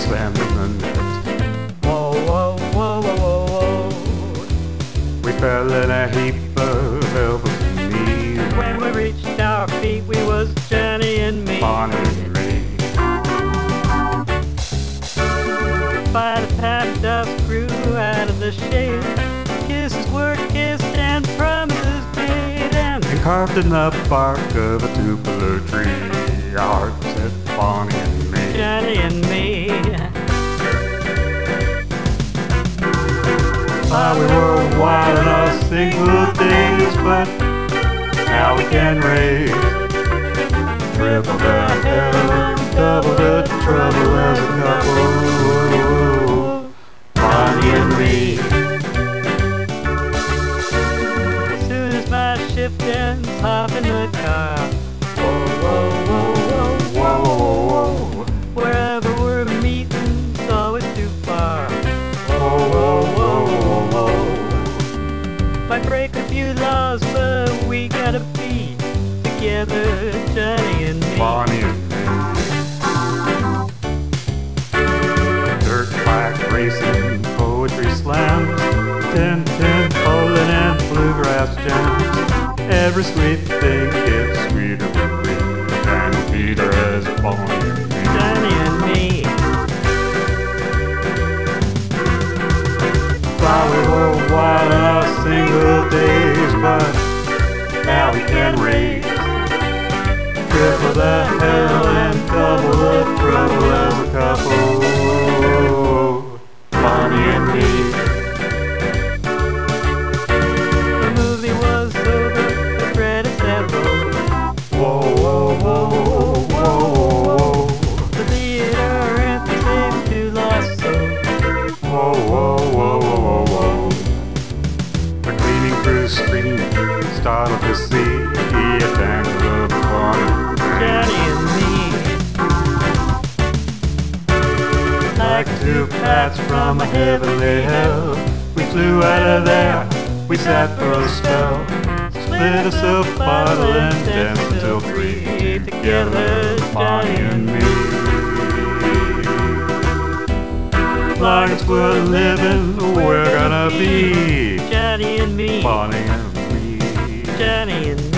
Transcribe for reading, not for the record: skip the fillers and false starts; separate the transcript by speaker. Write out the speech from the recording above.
Speaker 1: slammed in the net.
Speaker 2: Whoa, whoa, whoa, whoa, whoa, whoa.
Speaker 1: We fell in a heap of elbows and knees.
Speaker 2: When we reached our feet, we was Johnny and me.
Speaker 1: Bonnie and Ray.
Speaker 2: By the packed up crew out of the shade, kisses were kissed and promises made, and
Speaker 1: Carved in the bark of a tubular tree, our heart said Bonnie and me.
Speaker 2: Johnny and me.
Speaker 1: While we were wild in our single days, but now we can raise triple the hell and double the trouble as a couple. Bonnie and me.
Speaker 2: As soon as my shift ends, hop in the car. Whoa, whoa, whoa, whoa,
Speaker 1: Whoa, whoa, whoa,
Speaker 2: wherever we're meeting, it's always too far.
Speaker 1: whoa, whoa, whoa, whoa, whoa.
Speaker 2: Might break a few laws, but we gotta be together, Johnny and me.
Speaker 1: Bonnie and me. Dirt bike racing, poetry slams, 10-10 bowling and bluegrass jams. Every sweet thing gets sweeter with me, and Peter as Bonnie and me.
Speaker 2: Johnny and me.
Speaker 1: While we were wild in our single days, but now we can raise triple the hell and double the trouble as a couple. Bonnie and me.
Speaker 2: The movie was over, the credits had rolled.
Speaker 1: Whoa, whoa, whoa, whoa, whoa,
Speaker 2: The theater empty, save two lost souls.
Speaker 1: whoa, whoa, whoa, whoa, whoa. The cleaning crew screamed, startled to see a tangle of Bonnie.
Speaker 2: Johnny and me.
Speaker 1: Like two bats from a heavenly hell, we flew out of there, we sat for a spell, split us a bottle and danced until 3 together, Bonnie and me. Long as we're living, we're gonna be
Speaker 2: Johnny and me.
Speaker 1: Bonnie and me.
Speaker 2: Johnny and me.